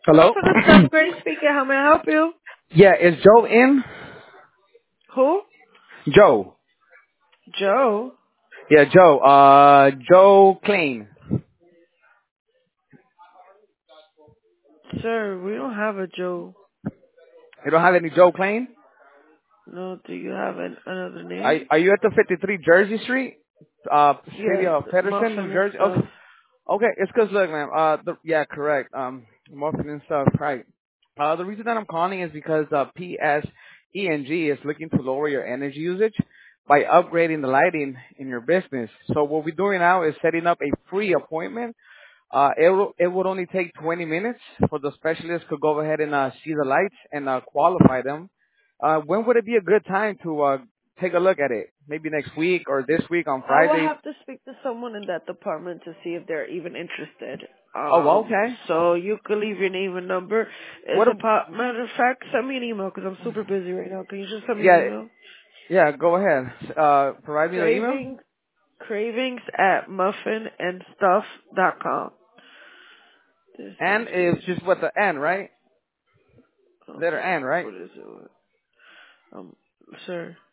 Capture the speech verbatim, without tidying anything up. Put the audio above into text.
Hello? For the staff grade speaking, how may I help you? Yeah, is Joe in? Who? Joe. Joe. Yeah, Joe. Uh, Joe Klein. Sir, we don't have a Joe. You don't have any Joe Klein? No, do you have an, another Are, name? are you at the fifty-three Jersey Street? Uh, city Yes, of Pedersen, New muffin and Jersey? stuff. Okay. Okay, it's 'cause look, man, uh, the, yeah, correct. Um, muffin and stuff, right. Uh, the reason that I'm calling is because, uh, P S E N G is looking to lower your energy usage by upgrading the lighting in your business. So what we're doing now is setting up a free appointment. Uh, it, will- it would only take twenty minutes for the specialist to go ahead and, uh, see the lights and, uh, qualify them. Uh, when would it be a good time to, uh, take a look at it? Maybe next week or this week on I will Friday? have to speak to someone in that department to see if they're even interested. Oh, well, Um, okay. so you could leave your name and number. Is What, it ab- po- matter of fact, send me an email because I'm super busy right now. Can you just send me an yeah, email? yeah, go ahead. Uh, provide me the email. Cravings, cravings at muffin and stuff dot com. This is And it's weird. just with the N, right? Letter Okay, N, right? what is it? Um, sir.